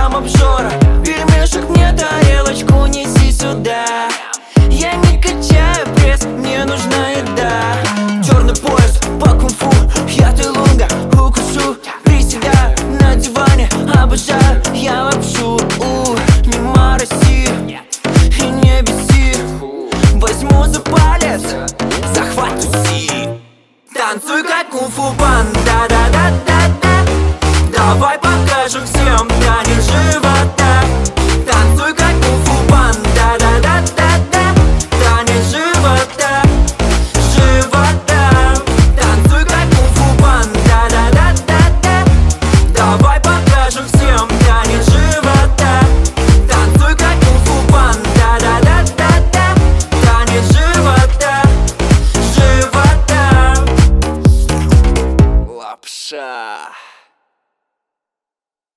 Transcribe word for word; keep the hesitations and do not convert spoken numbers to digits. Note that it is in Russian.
там обжора. Пельмешек мне тарелочку неси сюда. Я не качаю пресс, мне нужна еда. Черный пояс по кунг-фу, я Тайлунга, укушу. Приседаю на диване, обожаю я лапшу. У, не мороси и не беси. Возьму за палец, захвату си. Танцуй как кунг-фу панда, да-да-да-да. Давай покажем всем танец живота. Танцуй как кунг-фу панда, да-да-да-да. Танец живота, живота. Танцуй как кунг-фу панда, да-да-да-да. Давай покажем всем танец живота. Танцуй как кунг-фу панда, да-да-да-да. Танец живота, живота. Лапша.